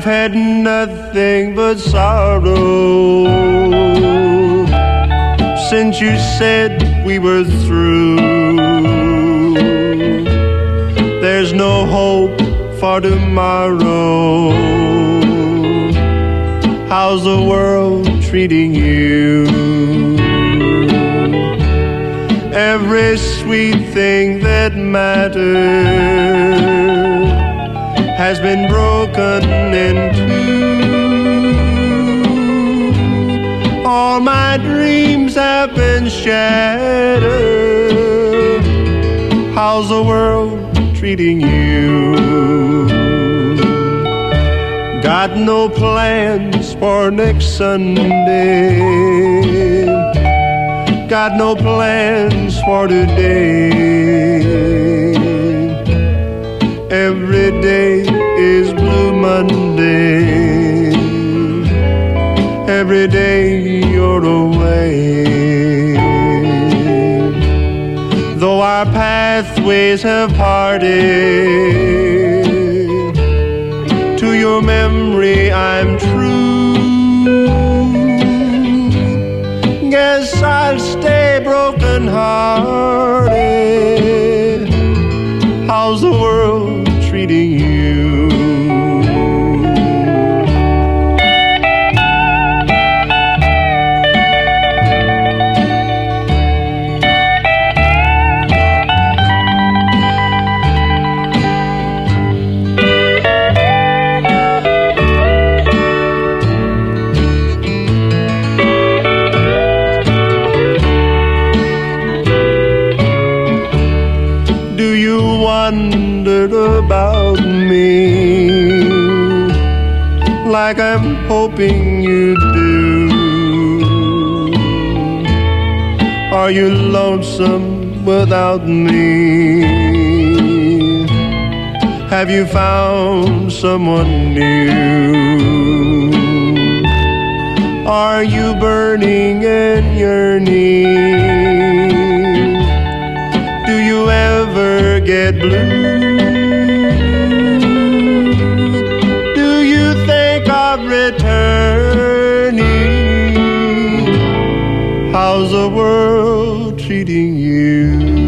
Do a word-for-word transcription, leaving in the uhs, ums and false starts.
I've had nothing but sorrow since you said we were through. There's no hope for tomorrow. How's the world treating you? Every sweet thing that mattered has been broken in two. All my dreams have been shattered. How's the world treating you? Got no plans for next Sunday. Got no plans for today. Every day is Blue Monday. Every day you're away. Though our pathways have parted, to your memory I'm true. Guess I'll stay broken hearted. How's the world treating you? Wondered about me like I'm hoping you do. Are you lonesome without me? Have you found someone new? Are you burning and yearning? Do you ever get blue? Do you think of returning? How's the world treating you?